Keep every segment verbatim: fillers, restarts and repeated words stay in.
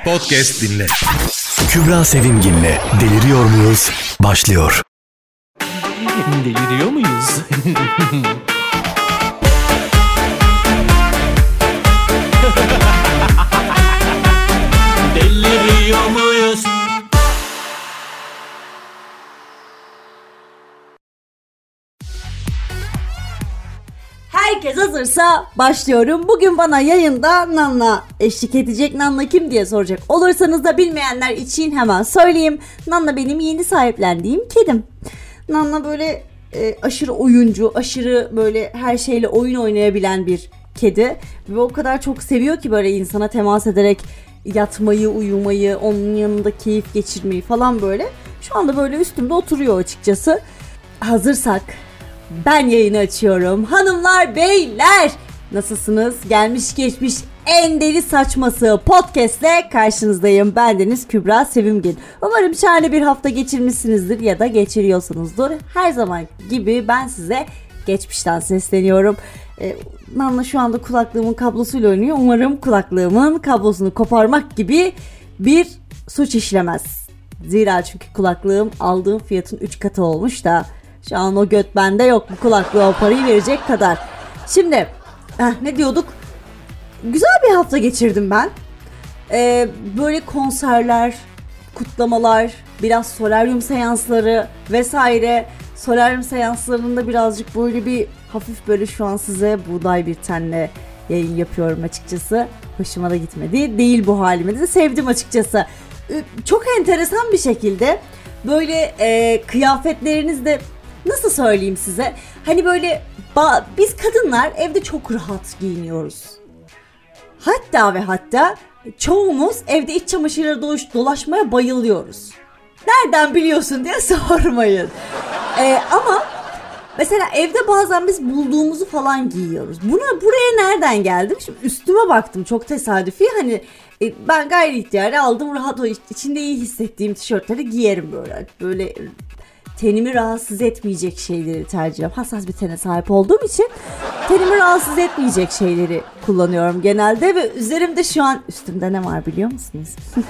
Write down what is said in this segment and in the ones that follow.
Podcast dinle. Kübra Sevimgin'le Deliriyor Muyuz? Başlıyor. Deliriyor muyuz? Deliriyor muyuz? Herkes hazırsa başlıyorum. Bugün bana yayında Nanna eşlik edecek. Nanna kim diye soracak olursanız da bilmeyenler için hemen söyleyeyim. Nanna benim yeni sahiplendiğim kedim. Nanna böyle e, aşırı oyuncu, aşırı böyle her şeyle oyun oynayabilen bir kedi. Ve o kadar çok seviyor ki böyle insana temas ederek yatmayı, uyumayı, onun yanında keyif geçirmeyi falan böyle. Şu anda böyle üstümde oturuyor açıkçası. Hazırsak ben yayını açıyorum. Hanımlar, beyler, nasılsınız? Gelmiş geçmiş en deli saçması podcast'le karşınızdayım. Bendeniz Kübra Sevimgin. Umarım şahane bir hafta geçirmişsinizdir ya da geçiriyorsunuzdur. Her zaman gibi ben size geçmişten sesleniyorum. Ee, Nanla şu anda kulaklığımın kablosuyla oynuyor. Umarım kulaklığımın kablosunu koparmak gibi bir suç işlemez. Zira çünkü kulaklığım aldığım fiyatın üç katı olmuş da şu an o göt bende yok, bu kulaklığa o parayı verecek kadar. Şimdi eh, ne diyorduk? Güzel bir hafta geçirdim ben. Ee, böyle konserler, kutlamalar, biraz solaryum seansları vesaire. Solaryum seanslarında birazcık böyle bir hafif böyle şu an size buğday bir tenle yayın yapıyorum açıkçası. Hoşuma da gitmedi. Değil bu halimi de sevdim açıkçası. Çok enteresan bir şekilde böyle e, kıyafetlerinizde, nasıl söyleyeyim size? Hani böyle ba- biz kadınlar evde çok rahat giyiniyoruz. Hatta ve hatta çoğumuz evde iç çamaşırları dolaş- dolaşmaya bayılıyoruz. Nereden biliyorsun diye sormayın. Ee, ama mesela evde bazen biz bulduğumuzu falan giyiyoruz. Buna buraya nereden geldim? Şimdi üstüme baktım çok tesadüfi. Hani e, ben gayri ihtiyari aldım, rahat o içinde iyi hissettiğim tişörtleri giyerim böyle. Böyle tenimi rahatsız etmeyecek şeyleri tercih ediyorum. Hassas bir tene sahip olduğum için tenimi rahatsız etmeyecek şeyleri kullanıyorum genelde ve üzerimde şu an üstümde ne var biliyor musunuz?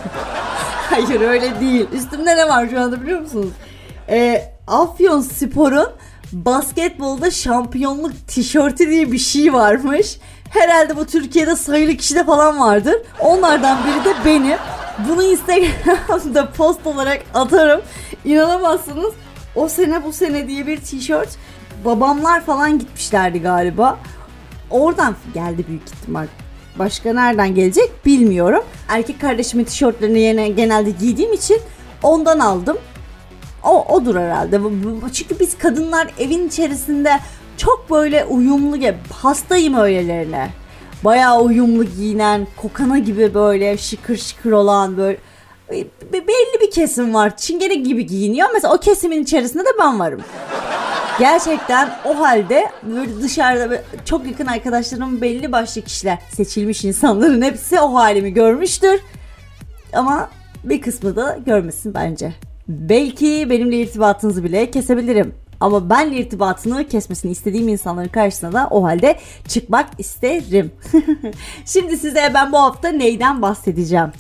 Hayır öyle değil. Üstümde ne var şu anda biliyor musunuz? Ee, Afyonspor'un basketbolda şampiyonluk tişörtü diye bir şey varmış. Herhalde bu Türkiye'de sayılı kişide falan vardır. Onlardan biri de benim. Bunu Instagram'da post olarak atarım. İnanamazsınız. O sene bu sene diye bir tişört. Babamlar falan gitmişlerdi galiba. Oradan geldi büyük ihtimal. Başka nereden gelecek bilmiyorum. Erkek kardeşimin tişörtlerini yine genelde giydiğim için ondan aldım. O odur herhalde. Çünkü biz kadınlar evin içerisinde çok böyle uyumlu, hastayım öylelerine. Bayağı uyumlu giyinen, kokana gibi böyle şıkır şıkır olan böyle belli bir kesim var. Çingene gibi giyiniyor. Mesela o kesimin içerisinde de ben varım. Gerçekten o halde böyle dışarıda çok yakın arkadaşlarım, belli başlı kişiler, seçilmiş insanların hepsi o halimi görmüştür. Ama bir kısmı da görmesin bence. Belki benimle irtibatınızı bile kesebilirim. Ama benle irtibatını kesmesini istediğim insanların karşısına da o halde çıkmak isterim. Şimdi size ben bu hafta neyden bahsedeceğim?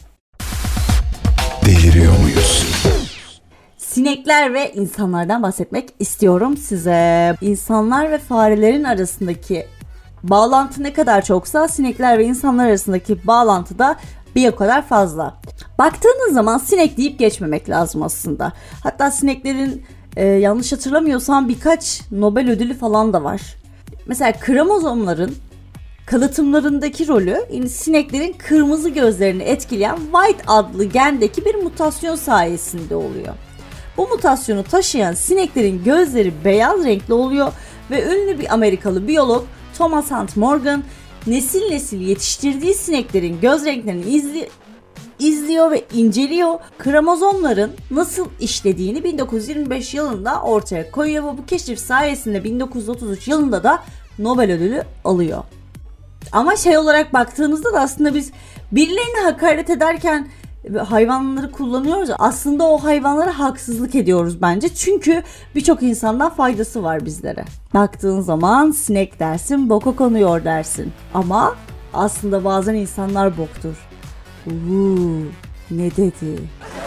Deliriyor muyuz? Sinekler ve insanlardan bahsetmek istiyorum size. İnsanlar ve farelerin arasındaki bağlantı ne kadar çoksa sinekler ve insanlar arasındaki bağlantı da bir o kadar fazla. Baktığınız zaman sinek deyip geçmemek lazım aslında. Hatta sineklerin e, yanlış hatırlamıyorsam birkaç Nobel ödülü falan da var. Mesela kromozomların kalıtımlarındaki rolü sineklerin kırmızı gözlerini etkileyen White adlı gendeki bir mutasyon sayesinde oluyor. Bu mutasyonu taşıyan sineklerin gözleri beyaz renkli oluyor ve ünlü bir Amerikalı biyolog Thomas Hunt Morgan nesil nesil yetiştirdiği sineklerin göz renklerini izli, izliyor ve inceliyor. Kromozomların nasıl işlediğini bin dokuz yüz yirmi beş yılında ortaya koyuyor ve bu keşif sayesinde bin dokuz yüz otuz üç yılında da Nobel ödülü alıyor. Ama şey olarak baktığınızda da aslında biz birilerine hakaret ederken hayvanları kullanıyoruz. Aslında o hayvanlara haksızlık ediyoruz bence. Çünkü birçok insandan faydası var bizlere. Baktığın zaman sinek dersin, boka konuyor dersin. Ama aslında bazen insanlar boktur. Uuu, Ne dedi?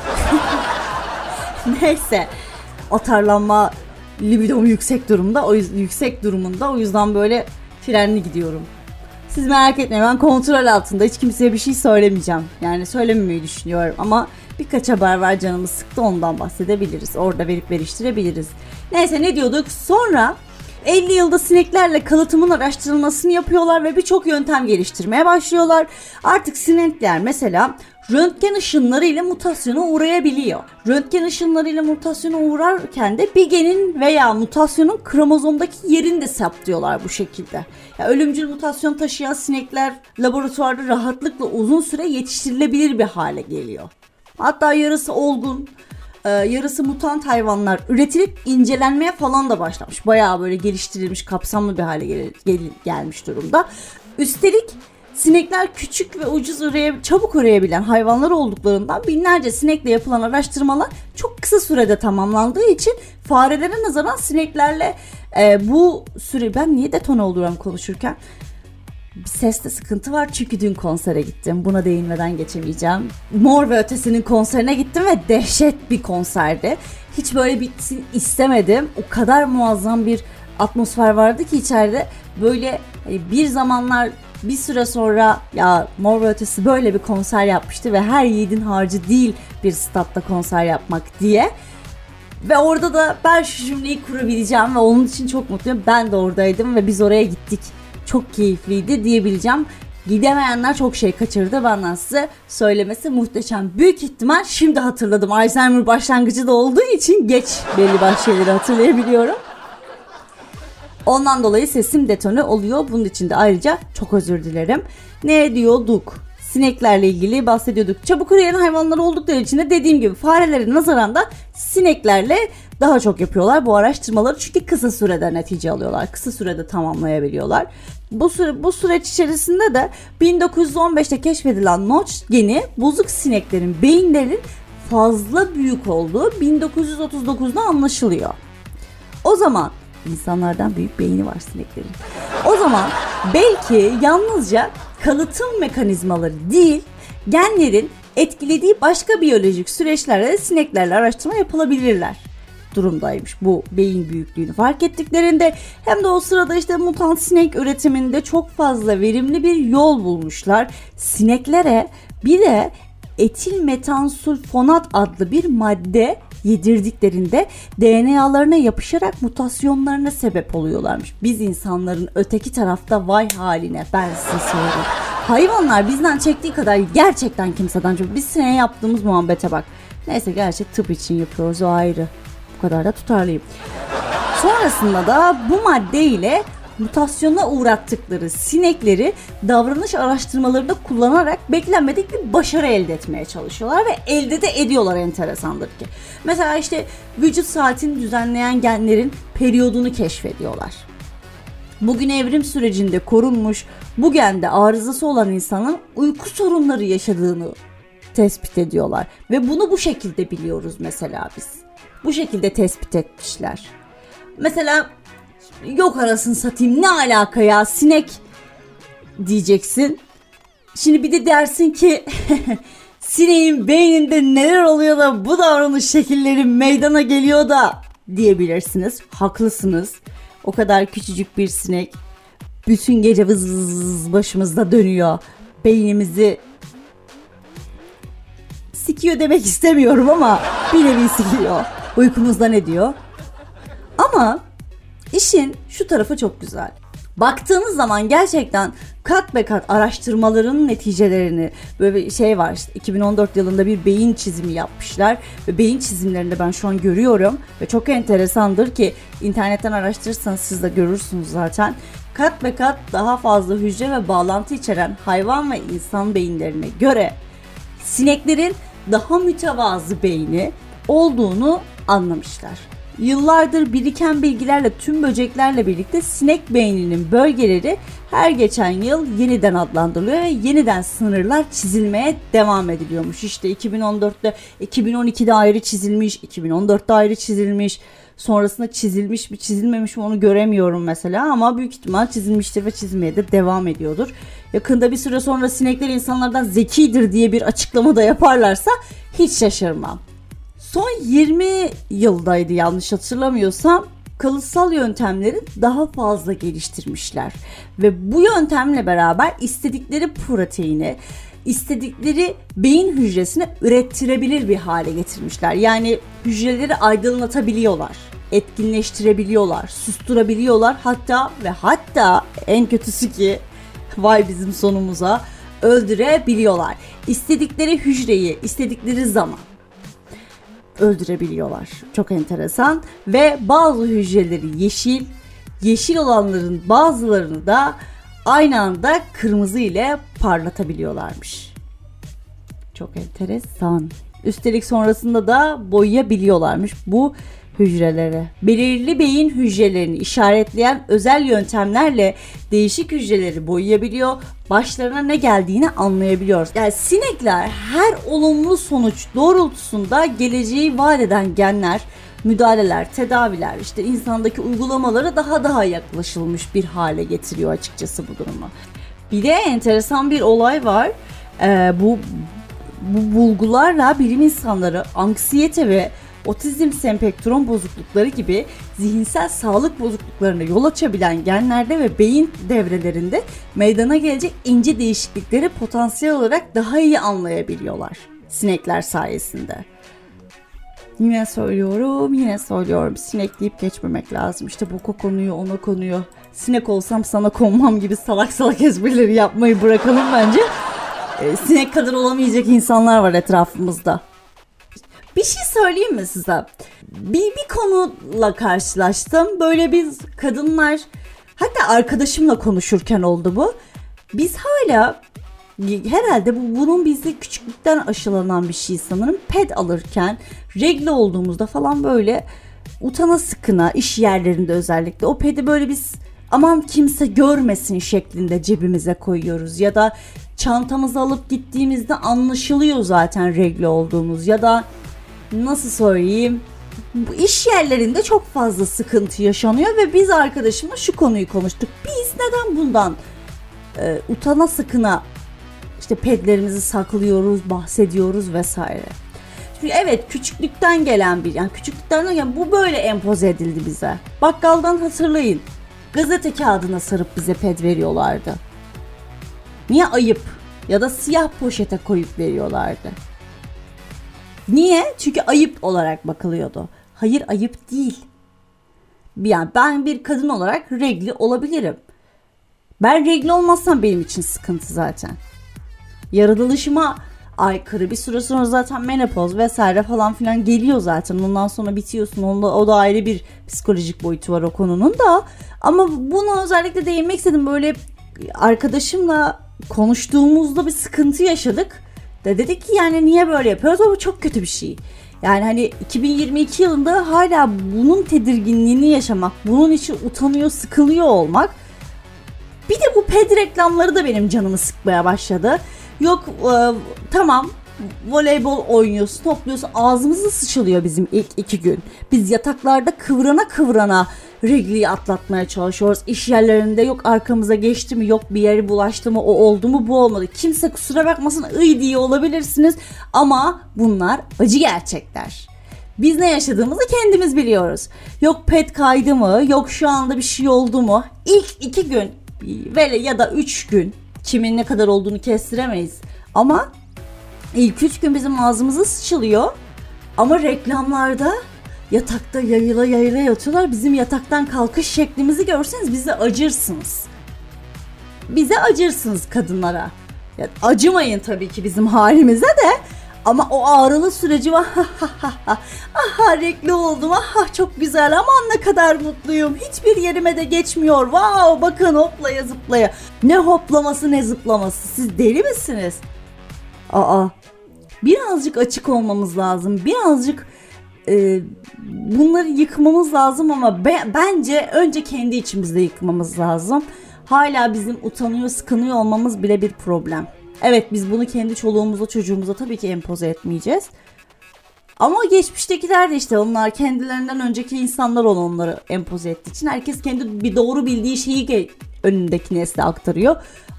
Neyse. Atarlanma libidom yüksek durumda. O yüzden yüksek durumunda. O yüzden böyle frenli gidiyorum. Siz merak etmeyin, ben kontrol altında, hiç kimseye bir şey söylemeyeceğim. Yani söylememeyi düşünüyorum ama birkaç haber var, canımı sıktı, ondan bahsedebiliriz. Orada verip veriştirebiliriz. Neyse, ne diyorduk? Sonra elli yılda sineklerle kalıtımın araştırılmasını yapıyorlar ve birçok yöntem geliştirmeye başlıyorlar. Artık sinekler mesela röntgen ışınları ile mutasyona uğrayabiliyor. Röntgen ışınları ile mutasyona uğrarken de bir genin veya mutasyonun kromozomdaki yerini de saptıyorlar bu şekilde. Yani ölümcül mutasyon taşıyan sinekler laboratuvarda rahatlıkla uzun süre yetiştirilebilir bir hale geliyor. Hatta yarısı olgun, yarısı mutant hayvanlar üretilip incelenmeye falan da başlamış. Bayağı böyle geliştirilmiş, kapsamlı bir hale gel- gel- gelmiş durumda. Üstelik sinekler küçük ve ucuz üreye, çabuk üreyebilen hayvanlar olduklarından binlerce sinekle yapılan araştırmalar çok kısa sürede tamamlandığı için farelere nazaran sineklerle e, bu süre... Ben niye detone oluyorum konuşurken? Bir seste sıkıntı var çünkü dün konsere gittim. Buna değinmeden geçemeyeceğim. Mor ve Ötesi'nin konserine gittim ve dehşet bir konserdi. Hiç böyle bitsin istemedim. O kadar muazzam bir atmosfer vardı ki içeride. Böyle bir zamanlar, bir süre sonra ya Mor ve Ötesi böyle bir konser yapmıştı ve her yiğidin harcı değil bir statta konser yapmak diye. Ve orada da ben şu cümleyi kurabileceğim ve onun için çok mutluyum. Ben de oradaydım ve biz oraya gittik. Çok keyifliydi diyebileceğim. Gidemeyenler çok şey kaçırdı. Benden size söylemesi muhteşem. Büyük ihtimal şimdi hatırladım. Alzheimer başlangıcı da olduğu için geç belli başlı şeyleri hatırlayabiliyorum. Ondan dolayı sesim detone oluyor. Bunun için de ayrıca çok özür dilerim. Ne diyorduk? Sineklerle ilgili bahsediyorduk. Çabuk üreyen hayvanlar oldukları için de dediğim gibi farelere nazaran da sineklerle daha çok yapıyorlar bu araştırmaları. Çünkü kısa sürede netice alıyorlar. Kısa sürede tamamlayabiliyorlar. Bu süre, bu süreç içerisinde de bin dokuz yüz on beşte keşfedilen Notch geni bozuk sineklerin beyinlerinin fazla büyük olduğu bin dokuz yüz otuz dokuzda anlaşılıyor. O zaman insanlardan büyük beyni var sineklerin. O zaman belki yalnızca kalıtım mekanizmaları değil, genlerin etkilediği başka biyolojik süreçlerle de sineklerle araştırma yapılabilirler durumdaymış bu beyin büyüklüğünü fark ettiklerinde. Hem de o sırada işte mutant sinek üretiminde çok fazla verimli bir yol bulmuşlar. Sineklere bir de etil metansulfonat adlı bir madde yedirdiklerinde D N A'larına yapışarak mutasyonlarına sebep oluyorlarmış. Biz insanların öteki tarafta vay haline, ben size söyleyeyim. Hayvanlar bizden çektiği kadar gerçekten kimseden çok. Biz sineğe yaptığımız muhabbete bak. Neyse, gerçek tıp için yapıyoruz, o ayrı. Bu kadar da tutarlıyım. Sonrasında da bu madde ile mutasyona uğrattıkları sinekleri davranış araştırmalarında kullanarak beklenmedik bir başarı elde etmeye çalışıyorlar ve elde de ediyorlar, enteresandır ki. Mesela işte vücut saatini düzenleyen genlerin periyodunu keşfediyorlar. Bugün evrim sürecinde korunmuş bu gende arızası olan insanın uyku sorunları yaşadığını tespit ediyorlar. Ve bunu bu şekilde biliyoruz mesela biz. Bu şekilde tespit etmişler. Mesela yok arasını satayım, ne alaka ya sinek diyeceksin. Şimdi bir de dersin ki sineğin beyninde neler oluyor da bu davranış şekilleri meydana geliyor da diyebilirsiniz. Haklısınız. O kadar küçücük bir sinek bütün gece vız vız başımızda dönüyor. Beynimizi sikiyor demek istemiyorum ama bir nevi sikiyor. Uykumuzda ne diyor? Ama işin şu tarafı çok güzel. Baktığınız zaman gerçekten kat be kat araştırmaların neticelerini, böyle bir şey var işte, iki bin on dört yılında bir beyin çizimi yapmışlar ve beyin çizimlerinde ben şu an görüyorum ve çok enteresandır ki internetten araştırırsanız siz de görürsünüz zaten. Kat be kat daha fazla hücre ve bağlantı içeren hayvan ve insan beyinlerine göre sineklerin daha mütevazı beyni olduğunu anlamışlar. Yıllardır biriken bilgilerle tüm böceklerle birlikte sinek beyninin bölgeleri her geçen yıl yeniden adlandırılıyor ve yeniden sınırlar çizilmeye devam ediliyormuş. İşte iki bin on dörtte, iki bin on ikide ayrı çizilmiş, iki bin on dörtte ayrı çizilmiş. Sonrasında çizilmiş mi çizilmemiş mi onu göremiyorum mesela ama büyük ihtimal çizilmiştir ve çizilmeye de devam ediyordur. yakında bir süre sonra sinekler insanlardan zekidir diye bir açıklama da yaparlarsa hiç şaşırmam. Son yirmi yıldaydı yanlış hatırlamıyorsam, kalıtsal yöntemleri daha fazla geliştirmişler. Ve bu yöntemle beraber istedikleri proteini, istedikleri beyin hücresini ürettirebilir bir hale getirmişler. Yani hücreleri aydınlatabiliyorlar, etkinleştirebiliyorlar, susturabiliyorlar, hatta ve hatta en kötüsü ki vay bizim sonumuza, öldürebiliyorlar. İstedikleri hücreyi istedikleri zaman öldürebiliyorlar. Çok enteresan. Ve bazı hücreleri yeşil, yeşil olanların bazılarını da aynı anda kırmızı ile parlatabiliyorlarmış. Çok enteresan. Üstelik sonrasında da boyayabiliyorlarmış bu hücreleri. Belirli beyin hücrelerini işaretleyen özel yöntemlerle değişik hücreleri boyayabiliyor. Başlarına ne geldiğini anlayabiliyoruz. Yani sinekler her olumlu sonuç doğrultusunda geleceği vaat eden genler, müdahaleler, tedaviler, işte insandaki uygulamalara daha daha yaklaşılmış bir hale getiriyor açıkçası bu durumu. Bir de enteresan bir olay var. Ee, bu bu bulgularla bilim insanları anksiyete ve otizm spektrum bozuklukları gibi zihinsel sağlık bozukluklarına yol açabilen genlerde ve beyin devrelerinde meydana gelecek ince değişiklikleri potansiyel olarak daha iyi anlayabiliyorlar sinekler sayesinde. Yine söylüyorum, yine söylüyorum. Sinek deyip geçmemek lazım. İşte boka konuyor, ona konuyor. Sinek olsam sana konmam gibi salak salak esprileri yapmayı bırakalım bence. Ee, sinek kadar olamayacak insanlar var etrafımızda. Bir şey söyleyeyim mi size? Bir, bir konuyla karşılaştım. Böyle biz kadınlar, hatta arkadaşımla konuşurken oldu bu. Biz hala, herhalde bu bunun bizde küçüklükten aşılanan bir şey sanırım. Ped alırken, regle olduğumuzda falan böyle utana sıkına, iş yerlerinde özellikle o pedi böyle biz aman kimse görmesin şeklinde cebimize koyuyoruz. Ya da çantamızı alıp gittiğimizde anlaşılıyor zaten regle olduğumuz. Ya da nasıl söyleyeyim, bu iş yerlerinde çok fazla sıkıntı yaşanıyor ve biz arkadaşımla şu konuyu konuştuk. Biz neden bundan e, utana sıkına işte pedlerimizi saklıyoruz, bahsediyoruz vesaire. Çünkü evet, küçüklükten gelen bir, yani küçüklükten gelen bu böyle empoze edildi bize. Bakkaldan hatırlayın, gazete kağıdına sarıp bize ped veriyorlardı. Niye? Ayıp. Ya da siyah poşete koyup veriyorlardı. Niye? Çünkü ayıp olarak bakılıyordu. Hayır, ayıp değil. Yani ben bir kadın olarak regli olabilirim. Ben regli olmazsam benim için sıkıntı zaten. Yaratılışıma aykırı, bir süre sonra zaten menopoz vesaire falan filan geliyor zaten. Ondan sonra bitiyorsun. Onda, o da ayrı bir psikolojik boyutu var o konunun da. Ama buna özellikle değinmek istedim. Böyle arkadaşımla konuştuğumuzda bir sıkıntı yaşadık. De dedik ki yani niye böyle yapıyoruz? Ama bu çok kötü bir şey. Yani hani iki bin yirmi iki yılında hala bunun tedirginliğini yaşamak, bunun için utanıyor, sıkılıyor olmak. Bir de bu ped reklamları da benim canımı sıkmaya başladı. Yok e, tamam voleybol oynuyorsun, topluyorsun, ağzımızı sıçılıyor bizim ilk iki gün. Biz yataklarda kıvrana kıvrana regliyi atlatmaya çalışıyoruz. İş yerlerinde yok arkamıza geçti mi, yok bir yere bulaştı mı, o oldu mu, bu olmadı. Kimse kusura bakmasın, ıy diye olabilirsiniz ama bunlar acı gerçekler. Biz ne yaşadığımızı kendimiz biliyoruz. Yok ped kaydı mı, yok şu anda bir şey oldu mu? İlk iki gün ve ya da üç gün, kimin ne kadar olduğunu kestiremeyiz. Ama ilk üç gün bizim ağzımıza sıçılıyor. Ama reklamlarda yatakta yayıla yayıla yatıyorlar. Bizim yataktan kalkış şeklimizi görseniz bize acırsınız. Bize acırsınız kadınlara. Ya, acımayın tabii ki bizim halimize de. Ama o ağrılı süreci var. Aha regli oldum. Aha çok güzel. Aman ne kadar mutluyum. Hiçbir yerime de geçmiyor. Wow, bakın hoplaya zıplaya. Ne hoplaması ne zıplaması. Siz deli misiniz? Aa. Birazcık açık olmamız lazım. Birazcık e, bunları yıkmamız lazım ama be, bence önce kendi içimizde yıkmamız lazım. Hala bizim utanıyor, sıkınıyor olmamız bile bir problem. Evet, biz bunu kendi çoluğumuza, çocuğumuza tabii ki empoze etmeyeceğiz. Ama geçmiştekiler de işte onlar kendilerinden önceki insanlar onları empoze ettiği için herkes kendi bir doğru bildiği şeyi önündeki nesle aktarıyor.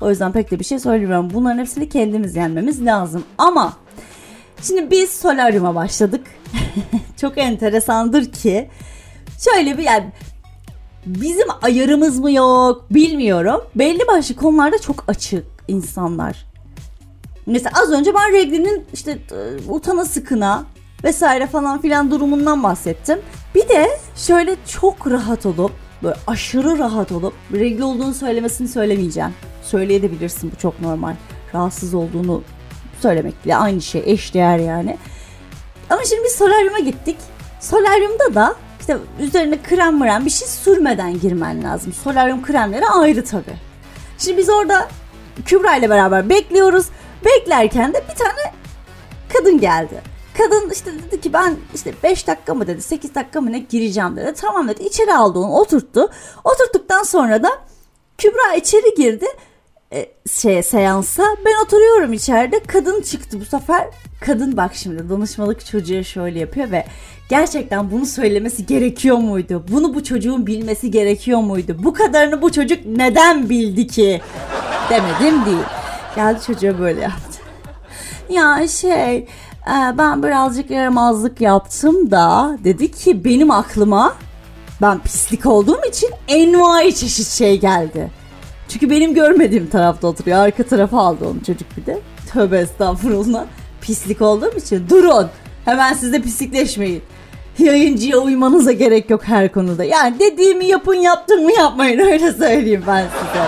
O yüzden pek de bir şey söylemiyorum. Bunların hepsini kendimiz yenmemiz lazım. Ama şimdi biz solaryuma başladık. Çok enteresandır ki şöyle bir yani bizim ayarımız mı yok bilmiyorum. Belli başlı konularda çok açık insanlar. Mesela az önce ben reglinin işte utana sıkına vesaire falan filan durumundan bahsettim. Bir de şöyle çok rahat olup böyle aşırı rahat olup regl olduğunu söylemesini söylemeyeceğim. Söyleyebilirsin, bu çok normal. Rahatsız olduğunu söylemek bile aynı şey, eşdeğer yani. Ama şimdi biz solaryuma gittik. Solaryumda da işte üzerine krem mrem bir şey sürmeden girmen lazım. Solaryum kremleri ayrı tabii. Şimdi biz orada Kübra ile beraber bekliyoruz. Beklerken de bir tane kadın geldi. Kadın işte dedi ki ben işte beş dakika mı dedi, sekiz dakika mı ne gireceğim dedi. Tamam dedi, içeri aldı onu, oturttu. Oturttuktan sonra da Kübra içeri girdi. E, şeye, seansa. Ben oturuyorum içeride. Kadın çıktı bu sefer. Kadın bak şimdi danışmalık çocuğa şöyle yapıyor ve gerçekten bunu söylemesi gerekiyor muydu? Bunu bu çocuğun bilmesi gerekiyor muydu? Bu kadarını bu çocuk neden bildi ki? Demedim değil. Geldi çocuğa böyle yaptı. Ya şey ben birazcık yaramazlık yaptım da dedi ki benim aklıma ben pislik olduğum için envai çeşit şey geldi. Çünkü benim görmediğim tarafta oturuyor. Arka tarafa aldı onu çocuk bir de. Tövbe estağfurullah. Pislik olduğum için. Durun. Hemen siz de pislikleşmeyin. Yayıncıya uymanıza gerek yok her konuda. Yani dediğimi yapın, yaptığımı yapmayın. Öyle söyleyeyim ben size.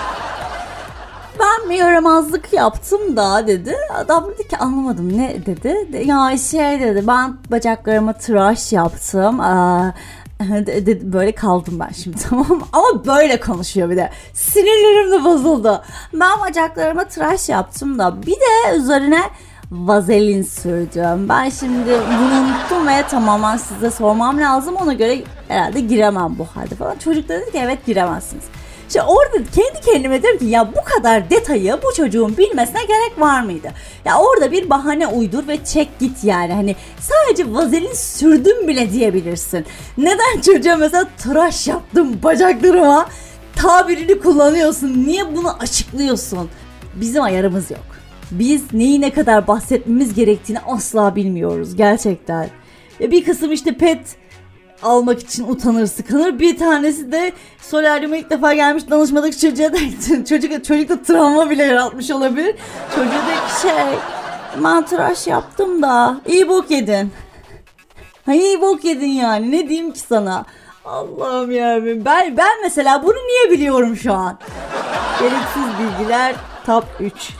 Ben mi yaramazlık yaptım da dedi. Adam dedi ki anlamadım ne dedi. Ya şey dedi, ben bacaklarıma tıraş yaptım. Aa, böyle kaldım ben şimdi, tamam ama böyle konuşuyor bir de. Sinirlerim de bozuldu. Ben bacaklarıma tıraş yaptım da bir de üzerine vazelin sürdüm. Ben şimdi bunu unuttum ve tamamen size sormam lazım. Ona göre herhalde giremem bu halde falan. Çocuk da dedi ki evet giremezsiniz. İşte orada kendi kendime dedim ki ya bu kadar detayı bu çocuğun bilmesine gerek var mıydı? Ya orada bir bahane uydur ve çek git yani. Hani sadece vazelin sürdüm bile diyebilirsin. Neden çocuğa mesela tıraş yaptım bacaklarıma tabirini kullanıyorsun? Niye bunu açıklıyorsun? Bizim ayarımız yok. Biz neyi ne kadar bahsetmemiz gerektiğini asla bilmiyoruz gerçekten. Ya bir kısım işte pet almak için utanır sıkılır. Bir tanesi de solaryuma ilk defa gelmiş danışmadık çocuğa da çocuk, çocuk da travma bile yaratmış olabilir. Çocuğa da şey ben tıraş yaptım da iyi bok yedin. Ha iyi bok yedin yani, ne diyeyim ki sana. Allah'ım yarabbim, ben, ben mesela bunu niye biliyorum şu an? Gereksiz bilgiler top üç.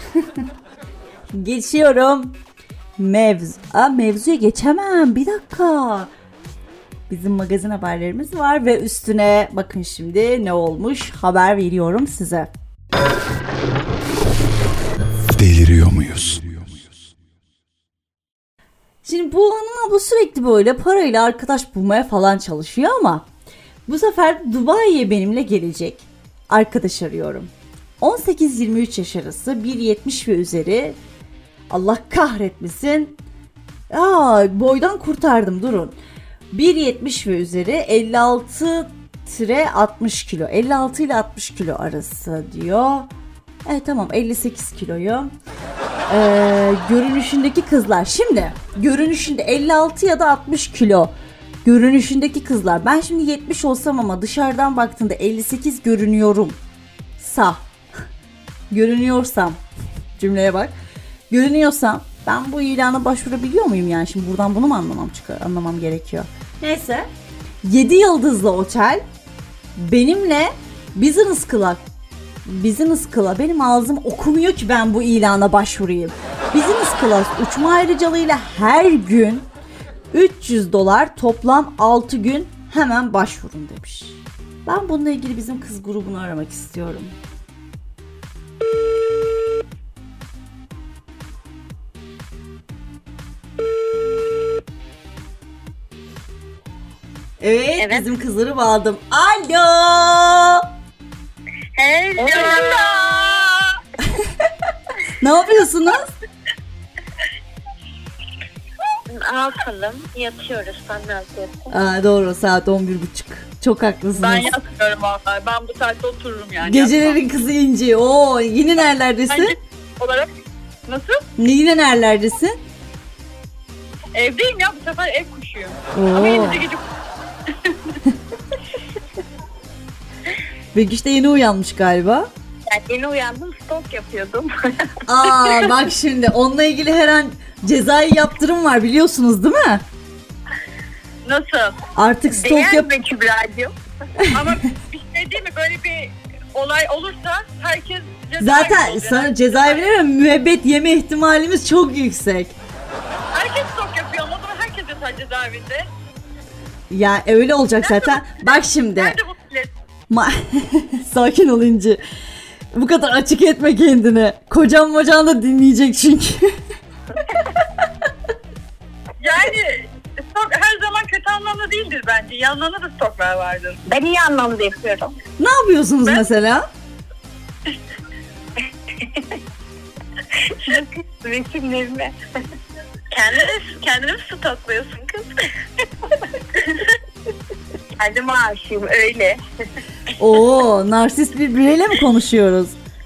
Geçiyorum. Mevzu. Aa, mevzuya geçemem. Bir dakika. Bizim magazin haberlerimiz var ve üstüne bakın şimdi ne olmuş, haber veriyorum size. Deliriyor muyuz? Şimdi bu hanım abla sürekli böyle parayla arkadaş bulmaya falan çalışıyor ama bu sefer Dubai'ye benimle gelecek arkadaş arıyorum. on sekiz yirmi üç yaş arası, bir yetmiş ve üzeri. Allah kahretmesin. Aa, boydan kurtardım, durun. bir yetmiş ve üzeri, elli altı altmış kilo. elli altı ile altmış kilo arası diyor. Evet tamam, elli sekiz kiloyu. Ee, görünüşündeki kızlar. Şimdi görünüşünde elli altı ya da altmış kilo. Görünüşündeki kızlar. Ben şimdi yetmiş olsam ama dışarıdan baktığında elli sekiz görünüyorum. Sa. Görünüyorsam. Cümleye bak. Görünüyorsam ben bu ilana başvurabiliyor muyum yani? Şimdi buradan bunu mu anlamam çıkıyor, anlamam gerekiyor. Neyse. yedi yıldızlı otel benimle business class. Business class. Benim ağzım okumuyor ki ben bu ilana başvurayım. Business class uçma ayrıcalığıyla her gün üç yüz dolar, toplam altı gün, hemen başvurun demiş. Ben bununla ilgili bizim kız grubunu aramak istiyorum. Evet, evet, bizim kızları bağladım. Alo. Hello. Ne yapıyorsunuz? ne yapalım? Yatıyoruz. Sen ne yapıyorsun? Aa, doğru, saat on bir buçuk. Çok haklısınız. Ben yatmıyorum vallahi. Ben bu saatte otururum yani. Gecelerin kızı İnci. Oo, yine nerelerdesin? Bence olarak nasıl? Yine nerelerdesin? Evdeyim ya, bu sefer ev kuşuyum. Oo. Ama yine de gece Begüş de yeni uyanmış galiba. Yani yeni uyandım, stok yapıyordum. Aa bak şimdi onunla ilgili her an cezai yaptırım var biliyorsunuz değil mi? nasıl? Artık stok Değer yap... mi Kübra'cığım? Ama bir şey değil mi? Böyle bir olay olursa herkes cezaevinde Zaten olacak. sana cezaevine müebbet yeme ihtimalimiz çok yüksek. Herkes stok yapıyor ama o zaman herkes yatar cezaevinde. Ya öyle olacak zaten. Bak şimdi. Nerede bu millet? Ma- Sakin ol İnci. Bu kadar açık etme kendini. Kocam mocan da dinleyecek çünkü. Yani stok her zaman kötü anlamda değildir bence. İyi anlamda da stoklar vardır. Ben iyi anlamda yapıyorum. Ne yapıyorsunuz Ben- mesela? Resimlerimi. Kendini, kendini mi stokluyorsun kız? Kendime aşığım öyle. Oo, narsist bir bireyle mi konuşuyoruz?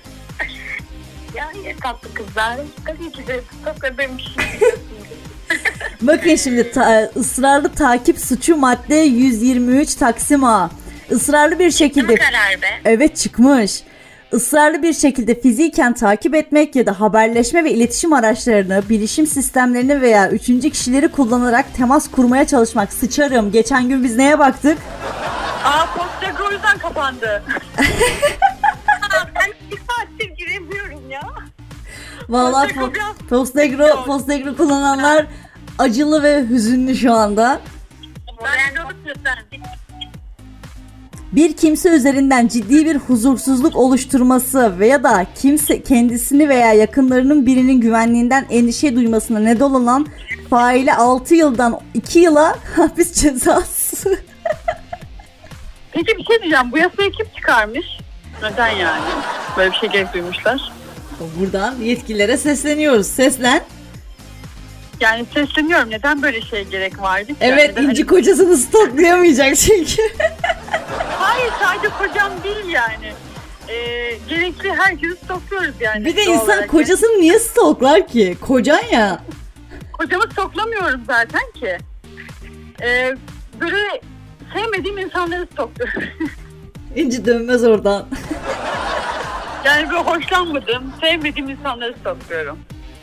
Yani tatlı kızlar. Tabii ki de stokladığım kişi. Bakın şimdi ta- ısrarlı takip suçu madde yüz yirmi üç Taksim A. Israrlı bir şekilde... karar be. Evet çıkmış. Israrlı bir şekilde fiziken takip etmek ya da haberleşme ve iletişim araçlarını, bilişim sistemlerini veya üçüncü kişileri kullanarak temas kurmaya çalışmak. Sıçarım. Geçen gün biz neye baktık? Aa, Postgre o yüzden kapandı. Ben bir saattir giremiyorum ya. Vallahi Postgre po- biraz- Postgre, Postgre kullananlar acılı ve hüzünlü şu anda. Ben de onu lütfen. Bir kimse üzerinden ciddi bir huzursuzluk oluşturması veya da kimse kendisini veya yakınlarının birinin güvenliğinden endişe duymasına neden olan faile altı yıldan iki yıla hapis cezası. Peki bir şey diyeceğim. Bu yasayı kim çıkarmış? Neden yani? Böyle bir şey gerek duymuşlar. Buradan yetkililere sesleniyoruz. Seslen. Yani sesleniyorum. Neden böyle şey gerek vardı ki? Evet, Neden- İnci kocasını stoklayamayacak çünkü. Hayır, sadece kocam değil yani. Ee, gerekli herkesi stokluyoruz yani. Bir de doğal insan olarak. kocasını niye stoklar ki? Kocan ya. Kocamı stoklamıyoruz zaten ki. Ee, böyle sevmediğim insanları stokluyorum. İnci dönmez oradan. Yani böyle hoşlanmadığım, sevmediğim insanları stokluyorum.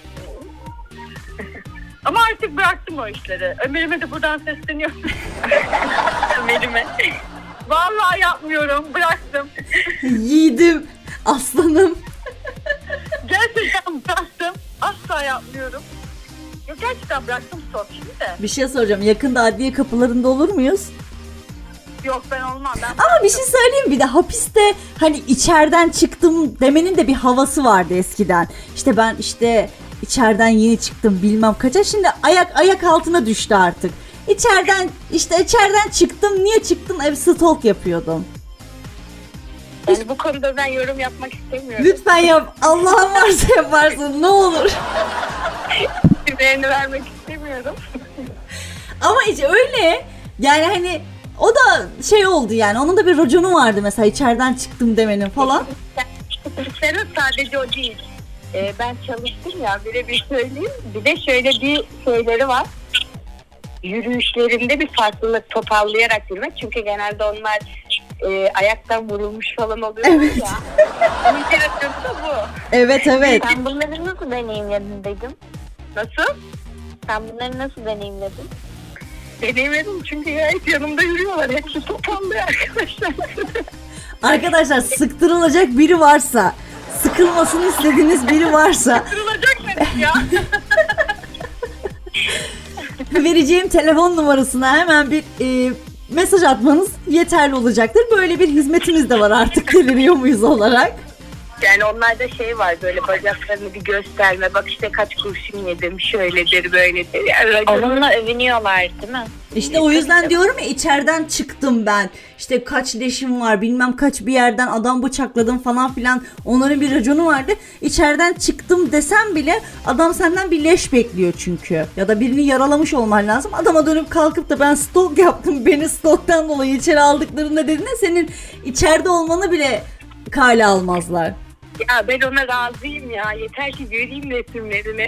Ama artık bıraktım o işleri. Ömer'ime de buradan sesleniyorum. Ömer'ime. Vallahi yapmıyorum. Bıraktım. Yiğidim, aslanım. Gerçekten bıraktım. Asla yapmıyorum. Yok, gerçekten bıraktım stok şimdi de. Bir şey soracağım. Yakında adliye kapılarında olur muyuz? Yok, ben olmam. Ben Ama bir şey söyleyeyim, bir de hapiste hani içeriden çıktım demenin de bir havası vardı eskiden. İşte ben işte içeriden yeni çıktım bilmem kaça. Şimdi ayak ayak altına düştü artık. İçeriden işte içeriden çıktım, niye çıktım? Ev stalk yapıyordum. Yani bu konuda ben yorum yapmak istemiyorum. Lütfen yap. Allah'ın varsa yaparsın ne olur. İsimlerini vermek istemiyorum. Ama hiç öyle. Yani hani o da şey oldu yani. Onun da bir raconu vardı mesela içeriden çıktım demenin falan. Senin sadece o değil. Ee, ben çalıştım ya, bir de bir söyleyeyim. Bir de şöyle bir şeyleri var. Yürüyüşlerinde bir farklılık, toparlayarak yürümek. Çünkü genelde onlar e, ayaktan vurulmuş falan oluyor Evet. ya. Bunun yaratıyorsa bu. Evet evet. Sen bunları nasıl deneyimledin dedim. Nasıl? Sen bunları nasıl deneyimledin? Deneyimledim çünkü gayet yanımda yürüyorlar. Hepsi toplandı arkadaşlar. Arkadaşlar sıktırılacak biri varsa, sıkılmasını istediğiniz biri varsa Kırılacak benim ya. vereceğim telefon numarasına hemen bir e, mesaj atmanız yeterli olacaktır. Böyle bir hizmetimiz de var artık deliriyor muyuz olarak. Yani onlarda şey var, böyle bacaklarını bir gösterme. Bak işte kaç kurşun yedim, şöyledir böyledir. Yani Onunla övünüyorlar değil mi? İşte o yüzden diyorum ya, içeriden çıktım ben. İşte kaç leşim var, bilmem kaç bir yerden adam bıçakladım falan filan. Onların bir raconu vardı. İçeriden çıktım desem bile adam senden bir leş bekliyor çünkü. Ya da birini yaralamış olman lazım. Adama dönüp kalkıp da ben stalk yaptım, beni stalktan dolayı içeri aldıklarında dediğinde senin içeride olmanı bile kale almazlar. Ya ben ona razıyım ya. Yeter ki göreyim resimlerini.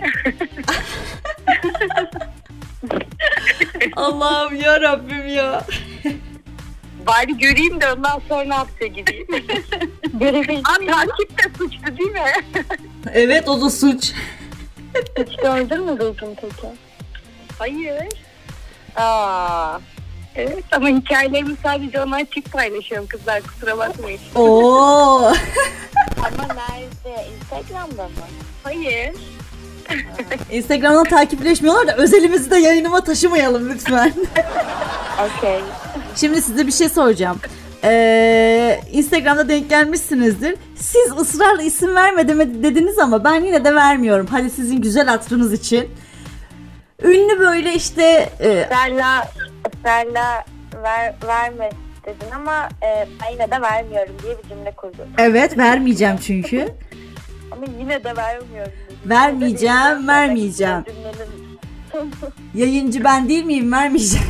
Allah'ım ya Rabbim ya. Bari göreyim de ondan sonra hapse gideyim. Abi takip de suçlu değil mi? Evet, o da suç. Hiç gördün mü duydun peki? Hayır. Aa. Evet ama hikayelerimi sadece ona açık paylaşıyorum kızlar, kusura bakmayın. Oo. Ama nerede? Instagram'da mı? Hayır. Instagram'dan takipleşmiyorlar da özelimizi de yayınıma taşımayalım lütfen. Okey. Şimdi size bir şey soracağım. Ee, Instagram'da denk gelmişsinizdir. Siz ısrarla isim verme deme- dediniz ama ben yine de vermiyorum. Hadi sizin güzel hatırınız için. Ünlü böyle işte... E, Israrla, ısrarla ver, verme dedin ama e, ben yine de vermiyorum diye bir cümle kurdum. evet, vermeyeceğim çünkü. Ama yine de vermiyorum dedim. Vermeyeceğim, vermeyeceğim. Cümlenin... Yayıncı ben değil miyim? Vermeyeceğim.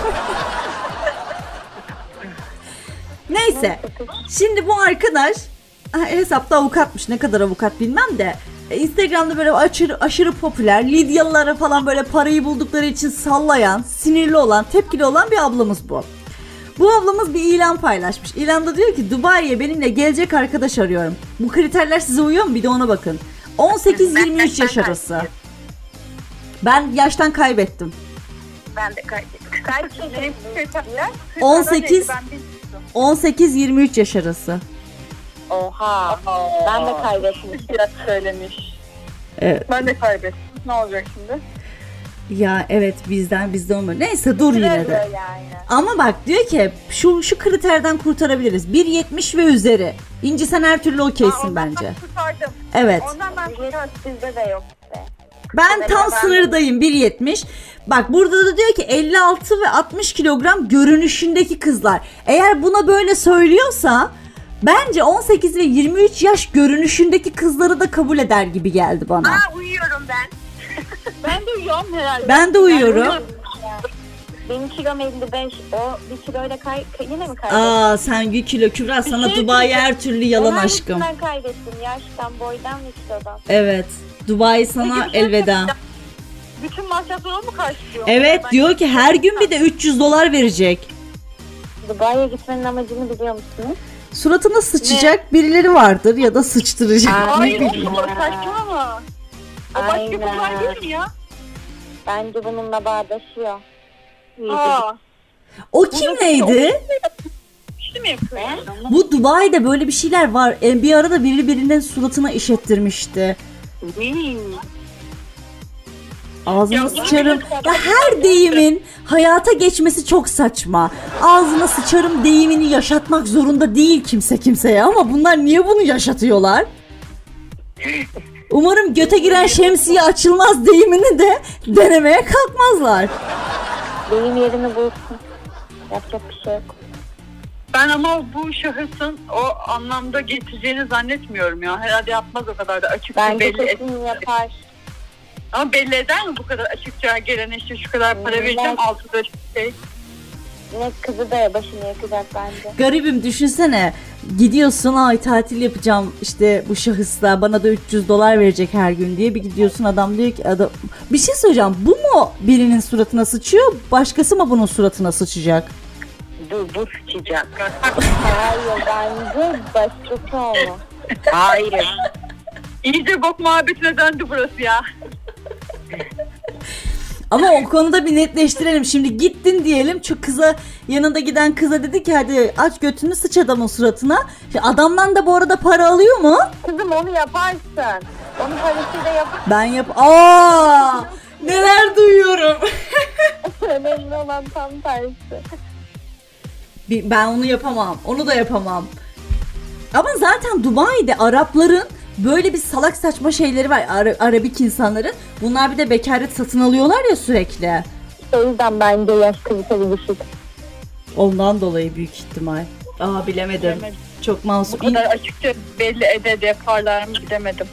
Neyse. Şimdi bu arkadaş hesapta avukatmış. Ne kadar avukat bilmem de. Instagram'da böyle aşırı, aşırı popüler, Lidyalılara falan böyle parayı buldukları için sallayan, sinirli olan, tepkili olan bir ablamız bu. Bu ablamız bir ilan paylaşmış. İlanda diyor ki Dubai'ye benimle gelecek arkadaş arıyorum. Bu kriterler size uyuyor mu? Bir de ona bakın. on sekiz yirmi üç yaş arası. Ben yaştan kaybettim. Ben de kaybettim. Kaç kişi? on sekiz on sekiz yirmi üç yaş arası. Oha. Ben de kaybetmiştim. Biraz söylemiş. Evet. Ben de kaybettim. Ne olacak şimdi? Ya evet, bizden bizde olmuyor. Neyse dur yine de. Yani. Ama bak diyor ki şu şu kriterden kurtarabiliriz. bir yetmiş ve üzeri. İnci sen her türlü okeysin bence. Kurtardım. Evet. Ondan ben kurtardım. Bizde de yok be. Ben tam sınırdayım, bir yetmiş. Bak burada da diyor ki elli altı ve altmış kilogram görünüşündeki kızlar. Eğer buna böyle söylüyorsa bence on sekiz ve yirmi üç yaş görünüşündeki kızları da kabul eder gibi geldi bana. Aa, uyuyorum ben. Ben de uyuyorum herhalde. Ben de uyuyorum. Benim kilom elli beş. O bir kiloyla kay yine mi kaybettin? Aa sen bir kilo Kübra, sana şey Dubai her türlü yalan Ben aşkım. hangisinden kaybettim? Yaştan, boydan ve kilodan. Evet. Dubai sana elveda. Bütün masrafları o mu karşılıyor? Evet Ben- diyor ki her gün bir de üç yüz dolar verecek. Dubai'ye gitmenin amacını biliyor musunuz? Suratına sıçacak birileri vardır ya da sıçtıracak. Ne Hayır, bileyim. o saçmalama. O başka Aynen. bunlar değil mi ya? Bence bununla bağdaşıyor. Aa. O kim neydi? İşte mi yapıyorsun? Bu Dubai'de böyle bir şeyler var. E, Bir arada biri birinin suratına işettirmişti. Hmm. Ağzına Ya, sıçarım. Ya her deyimin hayata geçmesi çok saçma. Ağzına sıçarım deyimini yaşatmak zorunda değil kimse kimseye, ama bunlar niye bunu yaşatıyorlar? Umarım göte giren şemsiye açılmaz deyimini de denemeye kalkmazlar. Benim yerimi bulsun. Yapacak bir şey yok. Ben ama bu şahısın o anlamda getireceğini zannetmiyorum ya. Herhalde yapmaz o kadar da açıkça Bence belli et. kesin yapar. Ama belli eder mi bu kadar açıkça gelene işte şu kadar para Evet. vereceğim altıda şey. Ne kızı da başını yakacak bence. Garibim, düşünsene, gidiyorsun ay tatil yapacağım işte bu şahısla, bana da üç yüz dolar verecek her gün diye, bir gidiyorsun adam diyor ki adam, bir şey söyleyeceğim, bu mu birinin suratına sıçıyor, başkası mı bunun suratına sıçacak? Bu, bu sıçacak. Hayır bence başkası olma. Hayır. İyice bok muhabbetine döndü burası ya. Ama o konuda bir netleştirelim. Şimdi gittin diyelim, şu kıza, yanında giden kıza dedi ki hadi aç götünü sıç adamın suratına. Şimdi adamdan da bu arada para alıyor mu? Kızım onu yaparsın. Onu parasıyla yap. Ben yap. Aa! Neler duyuyorum. Önemli olan tam tersi. Bir- Ben onu yapamam. Onu da yapamam. Ama zaten Dubai'de Arapların böyle bir salak saçma şeyleri var. Ara- Arabik insanların. Bunlar bir de bekaret satın alıyorlar ya sürekli. O yüzden bence yaş kriteri düşük. Ondan dolayı büyük ihtimal. Aa bilemedim. Bilemedim. Çok masum. Bu kadar açıkça belli ede de yaparlar mı bilemedim.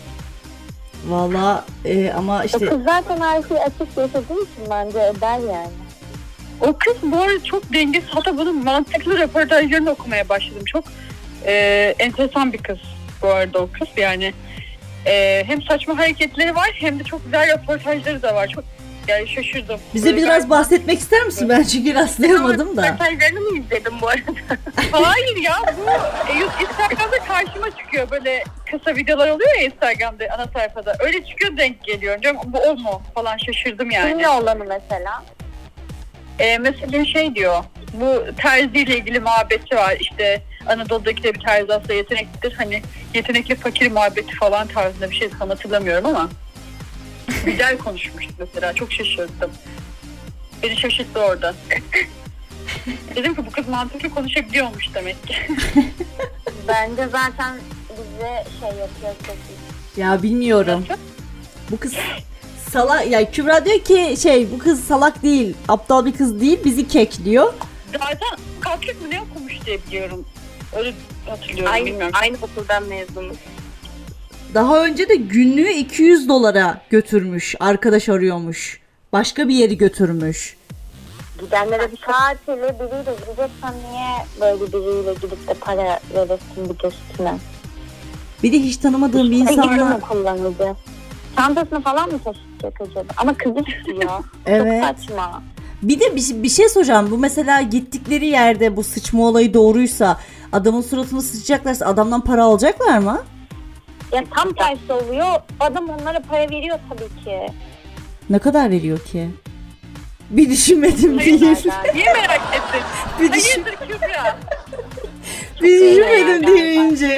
Valla e, ama O işte kız zaten her şeyi açık yaşadığı için bence eder yani. O kız bu arada çok dengesiz. Hatta bunun mantıklı röportajlarını okumaya başladım. Çok e, enteresan bir kız bu arada o kız. Yani e, hem saçma hareketleri var hem de çok güzel röportajları da var. Çok yani şaşırdım. bize Böyle biraz gayet- bahsetmek ister misin? Ben çünkü rastlayamadım da. Röportajlarını mı izledim bu arada? Hayır ya bu e, Instagram'da karşıma çıkıyor. Böyle kısa videolar oluyor ya Instagram'da ana sayfada. Öyle çıkıyor denk geliyor. Diyorum bu o mu falan şaşırdım yani. Kimle olanı mesela? E, mesela şey diyor, bu terziyle ilgili muhabbeti var. İşte Anadolu'daki de bir terzi aslında yeteneklidir. Hani yetenekli fakir muhabbeti falan tarzında bir şey tam hatırlamıyorum ama. Güzel konuşmuştu mesela. Çok şaşırdım. Beni şaşırttı orada. Dedim ki bu kız mantıklı konuşabiliyormuş demek ki. Bence zaten bize şey yapıyor çok iyi. Ya bilmiyorum. Bu kız salak. Ya Kübra diyor ki şey bu kız salak değil. Aptal bir kız değil. Bizi kekliyor. Zaten kalkıp mı ne okumuş diye biliyorum. Öyle hatırlıyorum Aynı, bilmiyorum. aynı okuldan mezunuz. Daha önce de günlüğü iki yüz dolara götürmüş. Arkadaş arıyormuş. Başka bir yeri götürmüş. Gidenlere bir tatile biriyle gideceksen niye böyle biriyle gidip de para verirsin bir de üstüne? Bir de hiç tanımadığım bir İnsanla insanla. mı kullanıldı? Çantasını falan mı taşıyacak acaba? Ama kızı istiyor. Evet. Çok saçma. Bir de bir, bir şey soracağım. Bu mesela gittikleri yerde bu sıçma olayı doğruysa adamın suratını sıçacaklarsa adamdan para alacaklar mı? Ya tam tersi oluyor. Adam onlara para veriyor tabii ki. Ne kadar veriyor ki? Bir düşünmedim değil. Niye merak ettin? Bir, düşün, Hayırdır Kübra? bir düşünmedim galiba. deyince.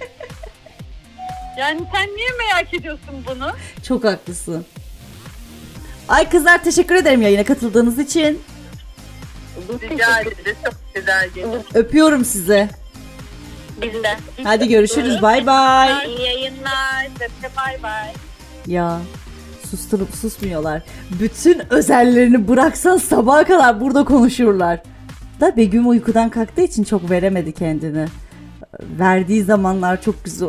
Yani sen niye merak ediyorsun bunu? Çok haklısın. Ay kızlar teşekkür ederim yayına katıldığınız için. Rica ederiz. Çok güzel geliyor. Öpüyorum sizi. Biz de. Hadi görüşürüz. Bay bay. İyi yayınlar. Size bay bay. Ya susturup susmuyorlar. Bütün özellerini bıraksan sabaha kadar burada konuşurlar. Da Begüm uykudan kalktığı için çok veremedi kendini. Verdiği zamanlar çok güzel.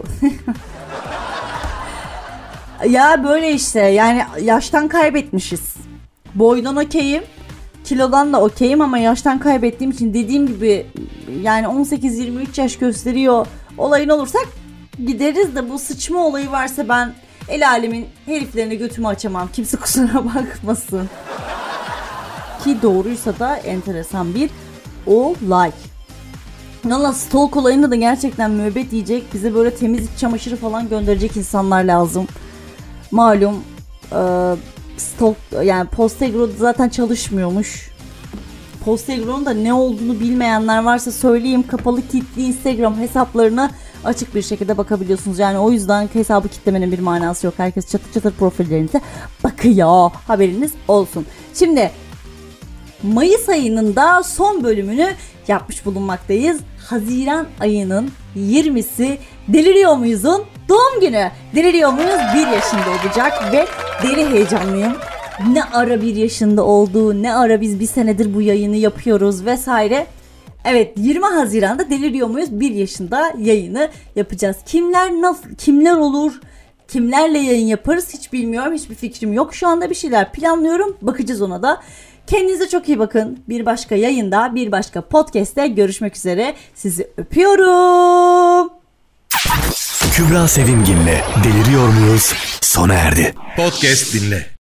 Ya böyle işte yani yaştan kaybetmişiz. Boydan okeyim. Kilodan da okeyim ama yaştan kaybettiğim için dediğim gibi yani on sekiz yirmi üç yaş gösteriyor olayın olursak gideriz de bu sıçma olayı varsa ben el alemin heriflerine götümü açamam. Kimse kusura bakmasın. Ki doğruysa da enteresan bir olay. Valla stalk olayında da gerçekten müebbet yiyecek. Bize böyle temizlik çamaşırı falan gönderecek insanlar lazım. Malum e, stalk yani Postegro zaten çalışmıyormuş. Postegro'nun da ne olduğunu bilmeyenler varsa söyleyeyim. Kapalı kilitli Instagram hesaplarına açık bir şekilde bakabiliyorsunuz. Yani o yüzden hesabı kilitlemenin bir manası yok. Herkes çatır çatır profillerinize bakıyor. Haberiniz olsun. Şimdi Mayıs ayının da son bölümünü yapmış bulunmaktayız. Haziran ayının yirmisi Deliriyor Muyuz'un doğum günü. Deliriyor Muyuz bir yaşında olacak ve deli heyecanlıyım. Ne ara bir yaşında olduğu, ne ara biz bir senedir bu yayını yapıyoruz vesaire. Evet, yirmi Haziran'da Deliriyor Muyuz bir yaşında yayını yapacağız. Kimler nasıl, kimler olur, kimlerle yayın yaparız hiç bilmiyorum. Hiçbir fikrim yok. Şu anda bir şeyler planlıyorum. Bakacağız ona da. Kendinize çok iyi bakın. Bir başka yayında, bir başka podcast'te görüşmek üzere. Sizi öpüyorum. Kübra Sevimgin'le Deliriyor Muyuz sona erdi. Podcast dinle.